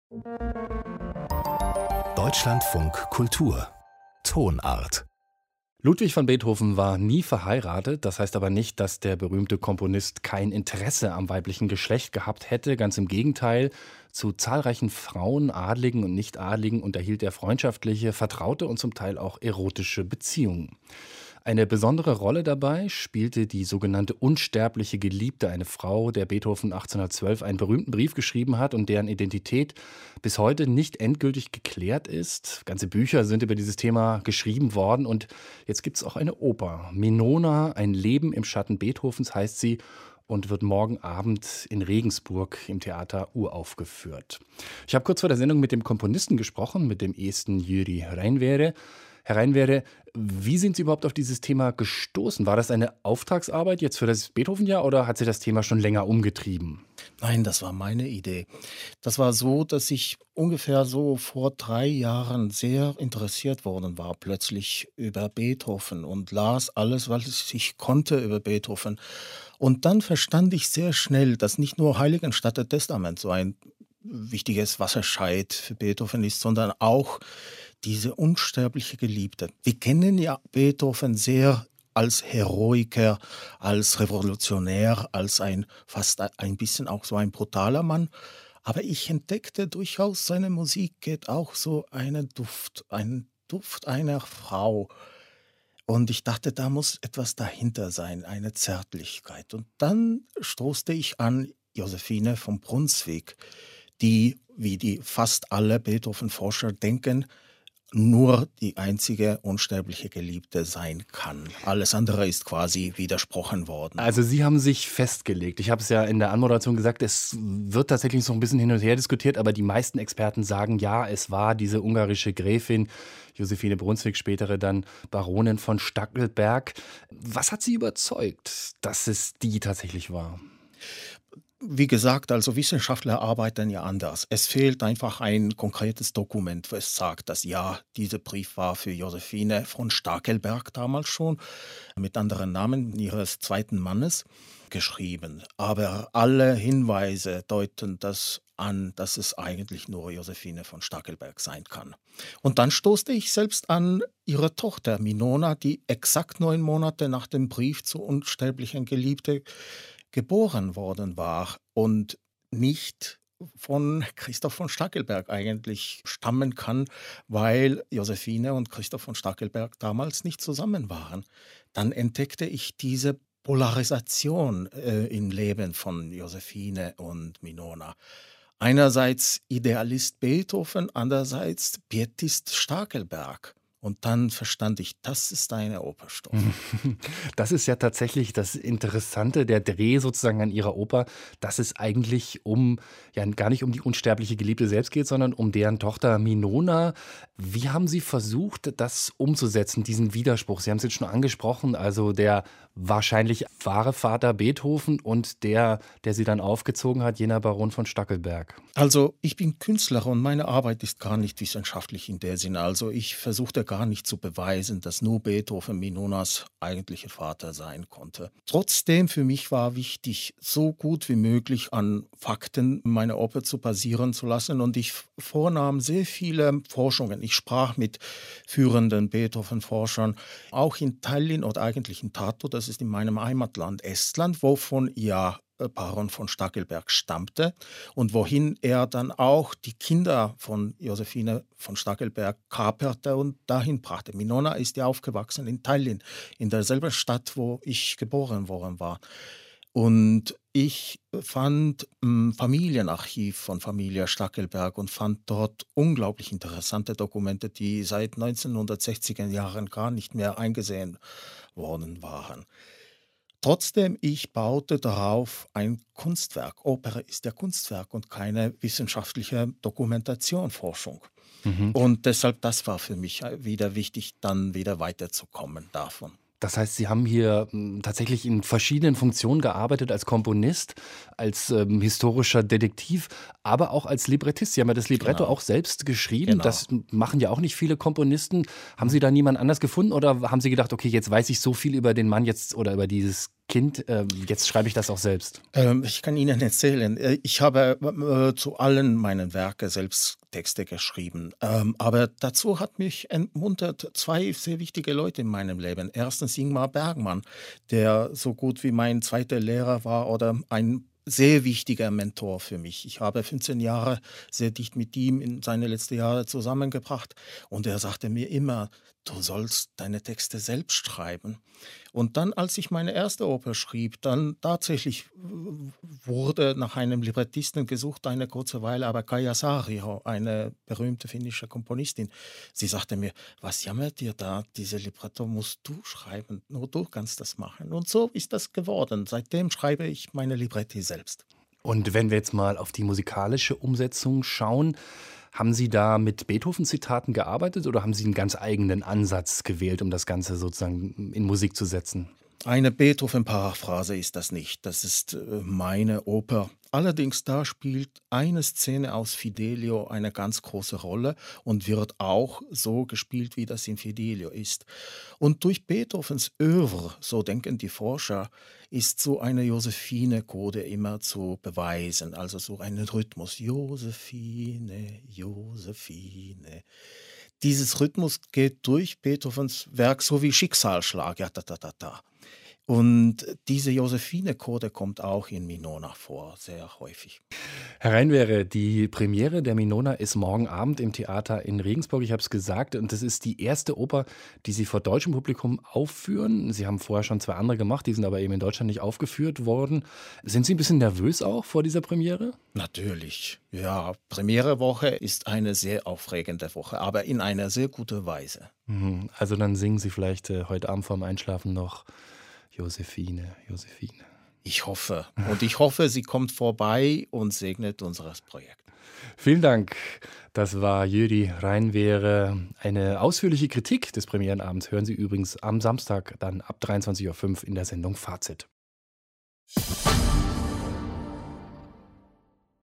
Deutschlandfunk Kultur Tonart. Ludwig van Beethoven war nie verheiratet, das heißt aber nicht, dass der berühmte Komponist kein Interesse am weiblichen Geschlecht gehabt hätte. Ganz im Gegenteil, zu zahlreichen Frauen, Adligen und Nicht-Adligen unterhielt er freundschaftliche, vertraute und zum Teil auch erotische Beziehungen. Eine besondere Rolle dabei spielte die sogenannte unsterbliche Geliebte, eine Frau, der Beethoven 1812 einen berühmten Brief geschrieben hat und deren Identität bis heute nicht endgültig geklärt ist. Ganze Bücher sind über dieses Thema geschrieben worden und jetzt gibt es auch eine Oper. Minona, ein Leben im Schatten Beethovens heißt sie und wird morgen Abend in Regensburg im Theater uraufgeführt. Ich habe kurz vor der Sendung mit dem Komponisten gesprochen, mit dem Esten Jüri Reinvere. Herr Reinvere, wie sind Sie überhaupt auf dieses Thema gestoßen? War das eine Auftragsarbeit jetzt für das Beethoven-Jahr oder hat Sie das Thema schon länger umgetrieben? Nein, das war meine Idee. Das war so, dass ich ungefähr so vor 3 Jahren sehr interessiert worden war, plötzlich über Beethoven und las alles, was ich konnte über Beethoven. Und dann verstand ich sehr schnell, dass nicht nur Heiligenstadter Testament so ein wichtiges Wasserscheid für Beethoven ist, sondern auch diese unsterbliche Geliebte. Wir kennen ja Beethoven sehr als Heroiker, als Revolutionär, als fast ein bisschen auch so ein brutaler Mann. Aber ich entdeckte durchaus, seine Musik geht auch so einen Duft einer Frau. Und ich dachte, da muss etwas dahinter sein, eine Zärtlichkeit. Und dann stoßte ich an Josephine von Brunswick, die, wie die fast alle Beethoven-Forscher denken, nur die einzige unsterbliche Geliebte sein kann. Alles andere ist quasi widersprochen worden. Also Sie haben sich festgelegt. Ich habe es ja in der Anmoderation gesagt, es wird tatsächlich so ein bisschen hin und her diskutiert, aber die meisten Experten sagen, ja, es war diese ungarische Gräfin, Josephine Brunswick, spätere dann Baronin von Stackelberg. Was hat Sie überzeugt, dass es die tatsächlich war? Wie gesagt, also Wissenschaftler arbeiten ja anders. Es fehlt einfach ein konkretes Dokument, was sagt, dass ja, dieser Brief war für Josephine von Stackelberg damals schon, mit anderen Namen ihres zweiten Mannes, geschrieben. Aber alle Hinweise deuten das an, dass es eigentlich nur Josephine von Stackelberg sein kann. Und dann stoßte ich selbst an ihre Tochter Minona, die exakt 9 Monate nach dem Brief zur unsterblichen Geliebte geboren worden war und nicht von Christoph von Stackelberg eigentlich stammen kann, weil Josephine und Christoph von Stackelberg damals nicht zusammen waren. Dann entdeckte ich diese Polarisation im Leben von Josephine und Minona. Einerseits Idealist Beethoven, andererseits Pietist Stackelberg. Und dann verstand ich, das ist eine Operstoff. Das ist ja tatsächlich das Interessante, der Dreh sozusagen an Ihrer Oper, dass es eigentlich gar nicht um die unsterbliche Geliebte selbst geht, sondern um deren Tochter Minona. Wie haben Sie versucht, das umzusetzen, diesen Widerspruch? Sie haben es jetzt schon angesprochen, also der wahrscheinlich wahre Vater Beethoven und der Sie dann aufgezogen hat, jener Baron von Stackelberg. Also ich bin Künstler und meine Arbeit ist gar nicht wissenschaftlich in der Sinne. Also ich versuchte gar nicht zu beweisen, dass nur Beethoven Minonas eigentlicher Vater sein konnte. Trotzdem für mich war wichtig, so gut wie möglich an Fakten meine Oper zu basieren zu lassen und ich vornahm sehr viele Forschungen. Ich sprach mit führenden Beethoven-Forschern, auch in Tallinn oder eigentlich in Tartu, das ist in meinem Heimatland Estland, wovon ja Baron von Stackelberg stammte und wohin er dann auch die Kinder von Josephine von Stackelberg kaperte und dahin brachte. Minona ist ja aufgewachsen in Tallinn, in derselben Stadt, wo ich geboren worden war. Und ich fand Familienarchiv von Familie Stackelberg und fand dort unglaublich interessante Dokumente, die seit 1960er Jahren gar nicht mehr eingesehen worden waren. Trotzdem, ich baute darauf ein Kunstwerk. Oper ist ja Kunstwerk und keine wissenschaftliche Dokumentation, Forschung. Und deshalb, das war für mich wieder wichtig, dann wieder weiterzukommen davon. Das heißt, Sie haben hier tatsächlich in verschiedenen Funktionen gearbeitet, als Komponist, als historischer Detektiv, aber auch als Librettist. Sie haben ja das Libretto auch selbst geschrieben. Genau. Das machen ja auch nicht viele Komponisten. Haben Sie da niemand anders gefunden oder haben Sie gedacht, okay, jetzt weiß ich so viel über den Mann jetzt oder über dieses Kind, jetzt schreibe ich das auch selbst? Ich kann Ihnen erzählen, ich habe zu allen meinen Werken selbst Texte geschrieben. Aber dazu hat mich entmuntert zwei sehr wichtige Leute in meinem Leben. Erstens Ingmar Bergman, der so gut wie mein zweiter Lehrer war oder ein sehr wichtiger Mentor für mich. Ich habe 15 Jahre sehr dicht mit ihm in seine letzten Jahre zusammengebracht und er sagte mir immer, du sollst deine Texte selbst schreiben. Und dann, als ich meine erste Oper schrieb, dann tatsächlich wurde nach einem Librettisten gesucht, eine kurze Weile, aber Kaija Saariho, eine berühmte finnische Komponistin, sie sagte mir, was jammert dir da, diese Libretto musst du schreiben, nur du kannst das machen. Und so ist das geworden. Seitdem schreibe ich meine Libretti selbst. Und wenn wir jetzt mal auf die musikalische Umsetzung schauen, haben Sie da mit Beethoven-Zitaten gearbeitet oder haben Sie einen ganz eigenen Ansatz gewählt, um das Ganze sozusagen in Musik zu setzen? Eine Beethoven-Paraphrase ist das nicht. Das ist meine Oper. Allerdings da spielt eine Szene aus Fidelio eine ganz große Rolle und wird auch so gespielt, wie das in Fidelio ist. Und durch Beethovens Œuvre, so denken die Forscher, ist so eine Josephine-Code immer zu beweisen. Also so einen Rhythmus. Josephine, Josephine. Dieses Rhythmus geht durch Beethovens Werk so wie Schicksalsschlag. Ja, da, da, da, da. Und diese Josephine-Code kommt auch in Minona vor, sehr häufig. Herr Reinwehre, die Premiere der Minona ist morgen Abend im Theater in Regensburg, ich habe es gesagt, und das ist die erste Oper, die Sie vor deutschem Publikum aufführen. Sie haben vorher schon 2 andere gemacht, die sind aber eben in Deutschland nicht aufgeführt worden. Sind Sie ein bisschen nervös auch vor dieser Premiere? Natürlich, ja. Premierewoche ist eine sehr aufregende Woche, aber in einer sehr guten Weise. Also dann singen Sie vielleicht heute Abend vorm Einschlafen noch Josephine, Josephine. Ich hoffe. Und ich hoffe, sie kommt vorbei und segnet unser Projekt. Vielen Dank. Das war Jüri Reinwehre. Eine ausführliche Kritik des Premierenabends hören Sie übrigens am Samstag dann ab 23:05 Uhr in der Sendung Fazit.